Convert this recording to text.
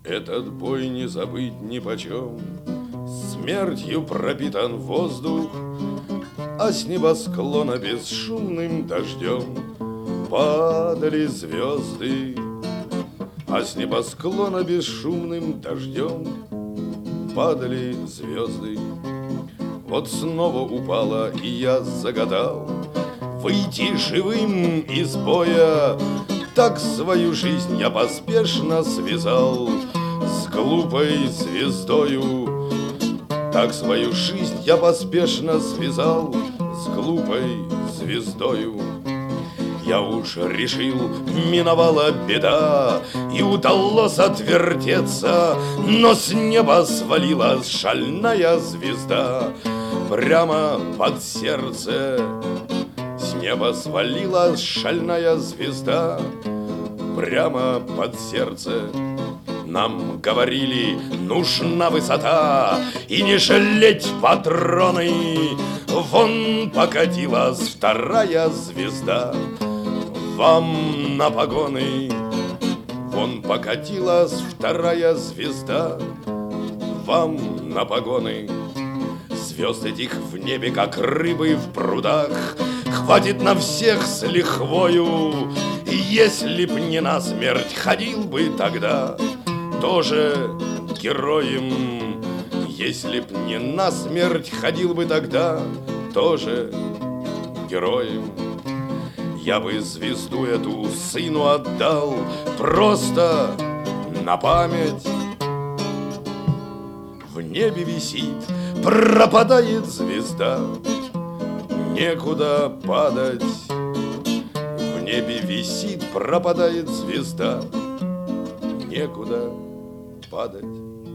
Этот бой не забыть нипочем. Смертью пропитан воздух, а с небосклона бесшумным дождем падали звезды, а с небосклона бесшумным дождем падали звезды. Вот снова упала, и я загадал выйти живым из боя. Так свою жизнь я поспешно связал с глупой звездою. Так свою жизнь я поспешно связал с глупой звездою. Я уж решил, миновала беда, и удалось отвертеться, но с неба свалилась шальная звезда прямо под сердце. С неба свалилась шальная звезда прямо под сердце. Нам говорили, нужна высота и не жалеть патроны. Вон покатилась вторая звезда вам на погоны. Вон покатилась вторая звезда вам на погоны. Звезд этих в небе, как рыбы в прудах, хватит на всех с лихвою. И если б не насмерть, ходил бы тогда тоже героем. Если б не насмерть, ходил бы тогда тоже героем. Я бы звезду эту сыну отдал просто на память. В небе висит, пропадает звезда, некуда падать. В небе висит, пропадает звезда, некуда падать.